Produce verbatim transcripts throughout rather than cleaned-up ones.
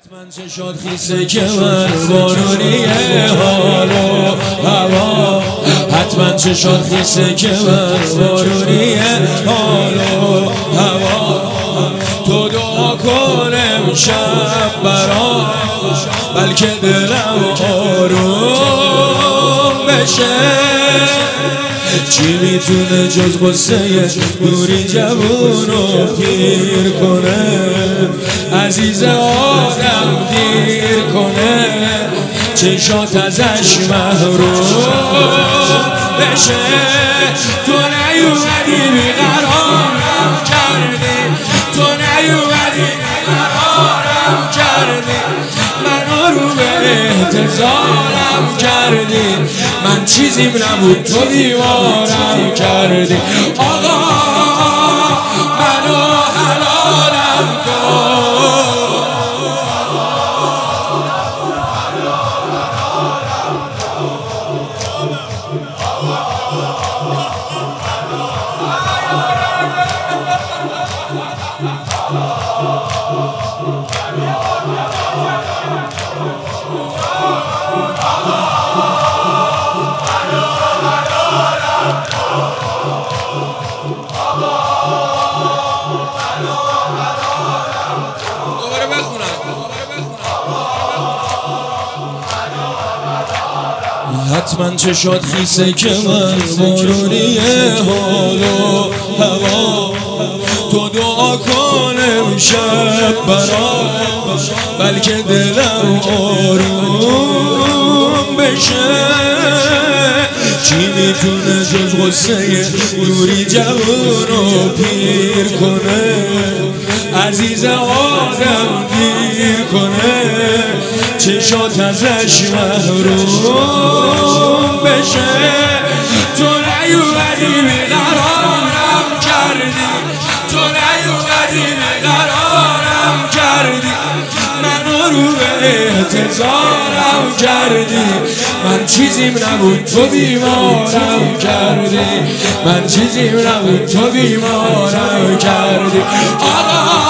حتما چه شد خیسه که من بارونی حال و هوا، حتما چه شد خیسه که من بارونی حال و هوا. تو دعا کن امشب برام بلکه دلم آروم بشه. چی میتونه جز غصه نوری جوونو پیر کنه، عزیز آدم دیر کنه، چشات ازش محروم بشه. تو نیومدی بیقرارم کردی، تو نیومدی بیقرارم کردی، منو رو به احتضارم کردی. من چیزیم نبود تو بیمارم کردی. آقا منو حلالم کن. حتما چه شد خیسه که من بارونی حال و هوا. تو دعا کن امشب برام بلکه دلم آروم بشه. چی میتونه جز غصه نوری جوونو پیر کنه، عزیز آدم دیر کنه، چشات ازش محروم بشه. تو نیومدی بیقرارم کردی، تو نیومدی بیقرارم کردی، منو رو به احتضارم کردی. من چیزیم نبود تو بیمارم کردی، من چیزیم نبود تو بیمارم کردی. آقا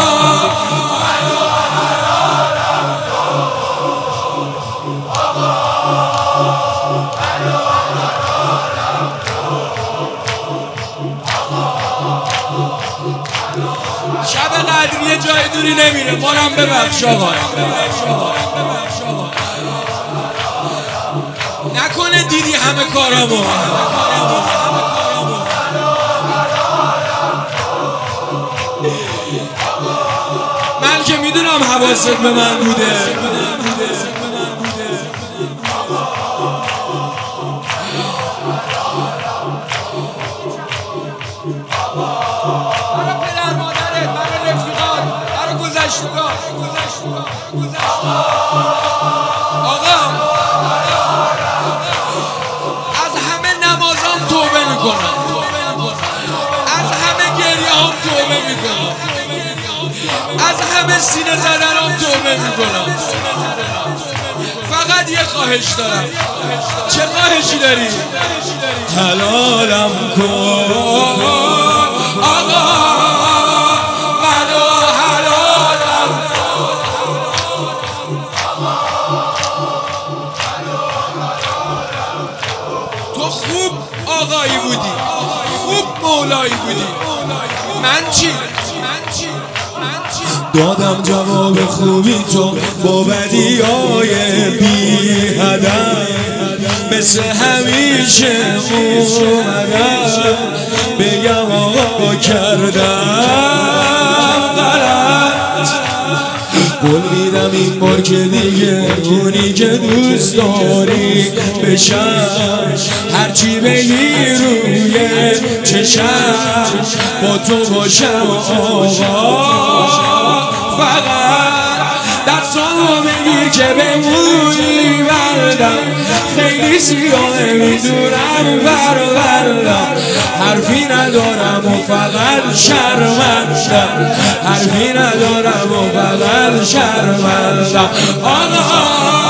شب قدر یه جای دوری نمیره، مارم ببخش آقا. نکنه دیدی همه کارامو. من که میدونم حواست به من بوده. آقا از همه نمازام توبه میکنم، از همه گریه هم توبه میکنم، از همه سینه زدنام توبه میکنم. فقط یه خواهش دارم. چه خواهشی داری؟ حلالم کن آقا، خوب آقایی بودی، خوب مولایی بودی. من چی؟ دادم جواب خوبی تو با بدیای بی هدف، مثل همیشه اومدم بگم آقا کردم غلط. قول میدم این بار که دیگه اونی که دوست داری بشم، هرچی بگی روی چشم با تو باشم آقا. فقط دستامو بگیر که بمونی بردم، خیلی سیاهه میدونم بروردم، حرفی ندارم و فقط شرمندم، حرفی ندارم و فقط شرمندم. آقا